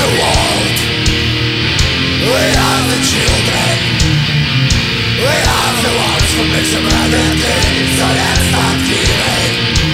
the world. We are the children. We are the ones who make some other things. So let's start giving.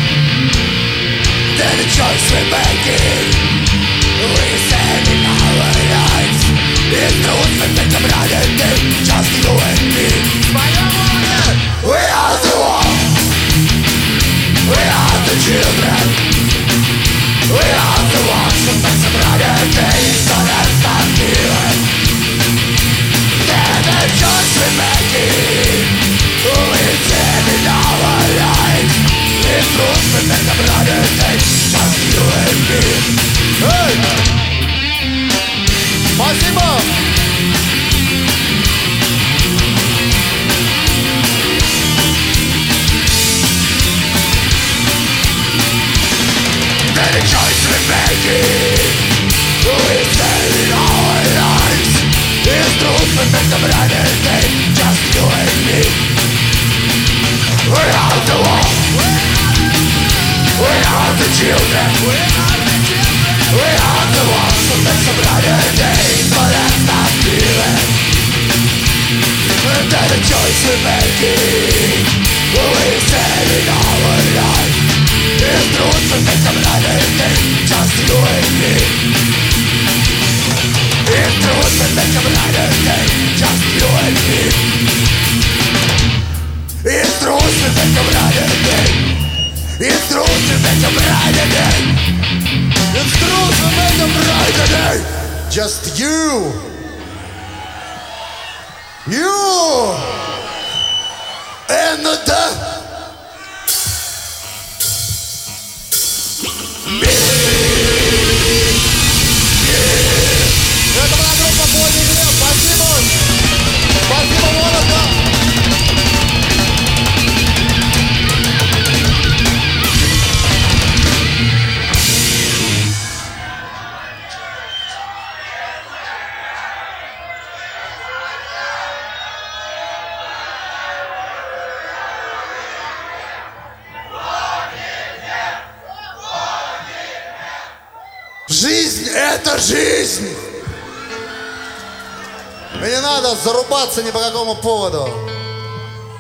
Then the choice we're making. We stand in our lives. It's truth we make some other things. Just you and me. We are the ones. We are the children. We are the ones who make some other things. So let's start giving. Then the choice we're making. We stand in our lives. It's truth we make some other things. Just you and me. Hey! Спасибо! The choice we're making. We stand in our lives. It's truth we make some other things. Just you and me. We are the ones. We are the children. We are the ones who make some other things. But that's not feeling. That the choice we're making. We stand in our lives. It's truth we make some other things. Just you and me. It's truth we make some other things. Just you and me. It's truth we make some other things. It's truth we make some other things. It's truth we make some other things. Just you. You. And the Это была группа «Поздний грех». Спасибо! Спасибо, Вологда! Жизнь — это жизнь! И не надо зарубаться ни по какому поводу.